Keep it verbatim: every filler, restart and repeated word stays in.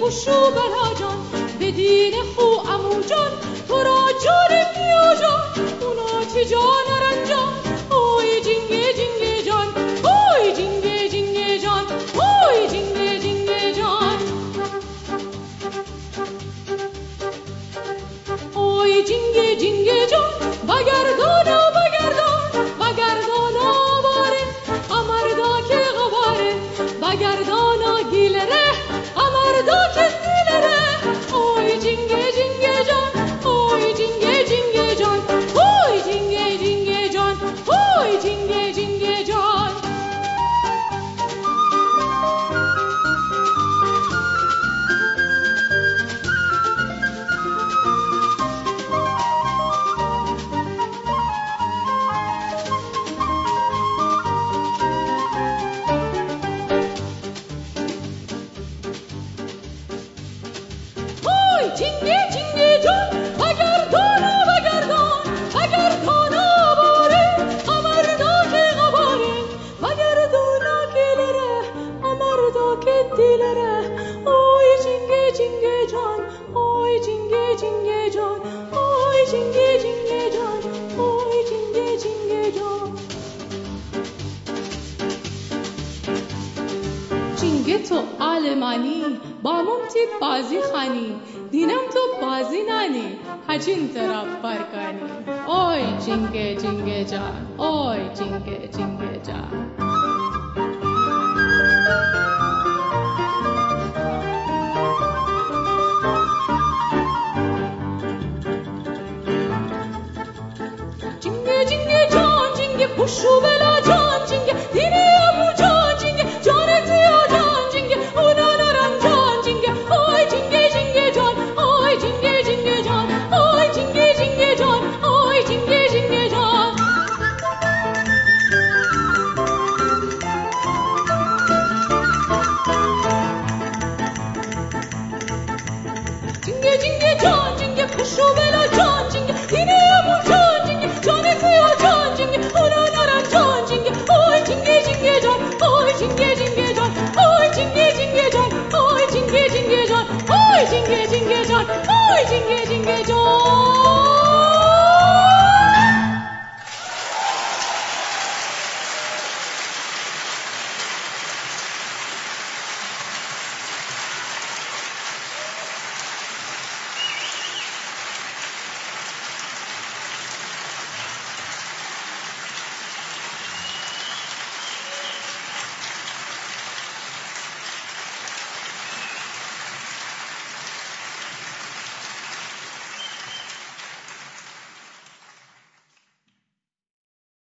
خوش و بلا جان بدین خو امو جان تو را جان بیا جان اونا چه جان رنجان اوی جنگه جنگه جان اوی جنگه جنگه جان اوی جنگه جنگه جان اوی جنگه جنگه جان بگردانا بگردان بگردانا باره امردا که غباره بگردانا گیلره امردا که دیلره اوی جنگه جنگه جان اوی جنگه جنگه جان اوی جنگه جنگه جان اوی جنگه جنگه جان جنگه جنگه جان بگردانا بگردان بگردانا باره امردا که غباره بگردانا گلره امردا که دیلره اوی جنگه جنگه جان اوی جنگه جنگه جان اوی جنگه جنگه جان اوی جنگه جنگه جان جنگه تو آلمانی با ممتی بازی خانی دینم تو بازی نانی هچین طرف برکانی اوی جنگه جنگه جان اوی جنگه جنگه جان جنگه جنگه جان جنگه خوش و بلا جان جنگه دینی ابو جان جنگه جان زیا جان جنگه اونا نرم جان جنگه اوی جنگه جنگه جان اوی جنگه جنگه جان اوی جنگه جنگه جان اوی جنگه جنگه جان جنگه جنگه جان جنگه خوش و بلا